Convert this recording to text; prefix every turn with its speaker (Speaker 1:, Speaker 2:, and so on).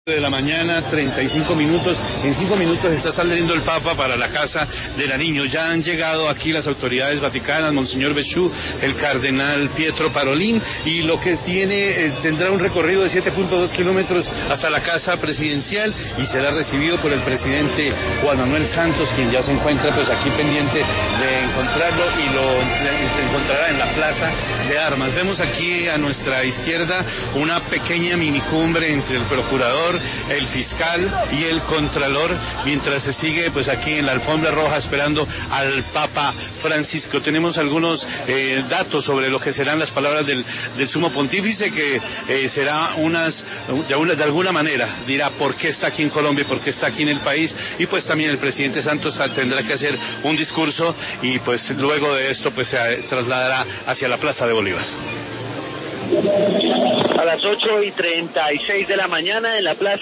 Speaker 1: De la mañana, 35 minutos. En 5 minutos está saliendo el Papa para la casa de Nariño. Ya han llegado aquí las autoridades vaticanas, Monseñor Bechú, el cardenal Pietro Parolin, y lo que tendrá un recorrido de 7.2 kilómetros hasta la casa presidencial y será recibido por el presidente Juan Manuel Santos, quien ya se encuentra pues aquí pendiente de encontrarlo y se encontrará en la Plaza de Armas. Vemos aquí a nuestra izquierda una pequeña minicumbre entre el procurador, el fiscal y el contralor, mientras se sigue pues aquí en la alfombra roja esperando al Papa Francisco. Tenemos algunos datos sobre lo que serán las palabras del sumo pontífice, que será de alguna manera dirá por qué está aquí en Colombia, por qué está aquí en el país, y pues también el presidente Santos tendrá que hacer un discurso y pues luego de esto pues se trasladará hacia la Plaza de Bolívar.
Speaker 2: A las 8:36 de la mañana en la plaza